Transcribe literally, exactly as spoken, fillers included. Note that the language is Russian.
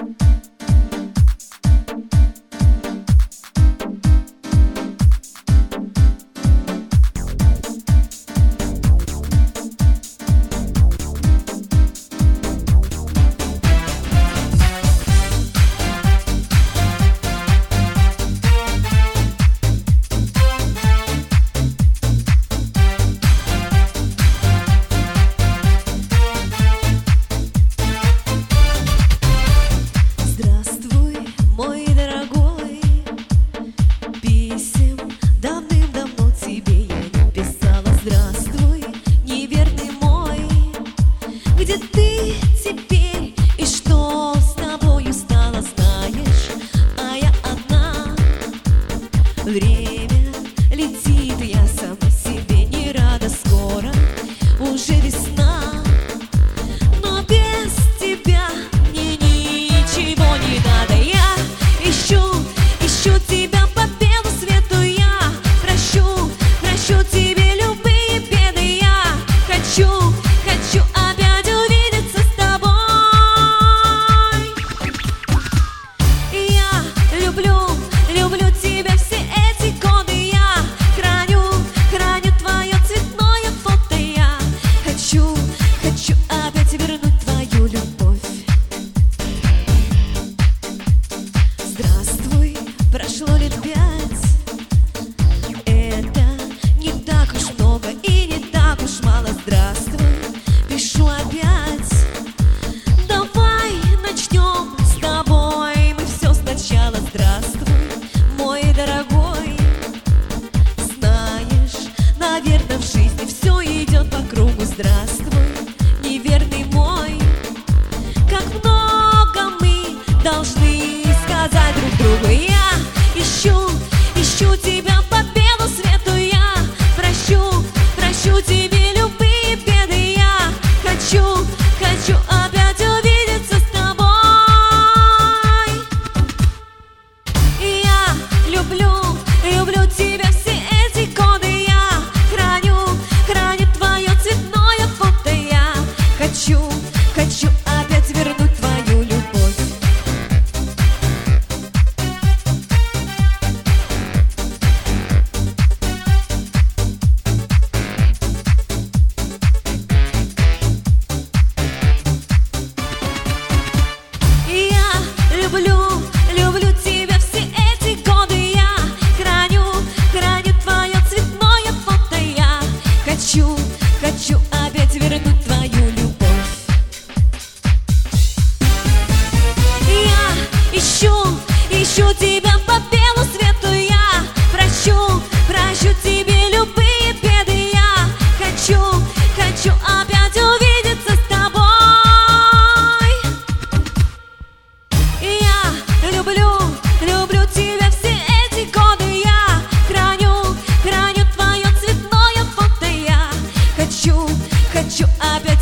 Время летит, я сама себе не рада. Скоро уже весна, но без тебя мне ничего не надо. Я ищу, ищу тебя по белу свету. Я прощу, прощу тебе любые беды. Я хочу, хочу опять увидеться с тобой. Я люблю, люблю тебя все эти годы. Я храню, храню твое цветное фото. Я хочу, хочу опять вернуть твою любовь. Здравствуй, прошло лет пять. Это не так уж много и не так уж мало. Здравствуй, пишу опять. Давай начнем с тобой мы все сначала. Здравствуй, мой дорогой. Знаешь, наверное, в жизни все идет по кругу. Здравствуй, неверный мой. Как много мы должны сказать друг другу. Я ищу, ищу тебя по белу свету. Я прощу, прощу тебе любые беды. Я хочу, хочу опять увидеться с тобой. Я люблю, люблю тебя все эти годы. Я храню, храню твое цветное фото. Я хочу, хочу опять вернуть твою любовь. Я люблю, люблю тебя все эти годы. Я храню, храню твое цветное фото. Я хочу, хочу опять вернуть твою любовь. Я ищу, ищу тебя по белу свету. Я прощу, прощу тебе любые беды. Я хочу, хочу опять увидеться с тобой. Я люблю, люблю тебя все эти годы. Я храню, храню твое цветное фото. Я хочу, хочу опять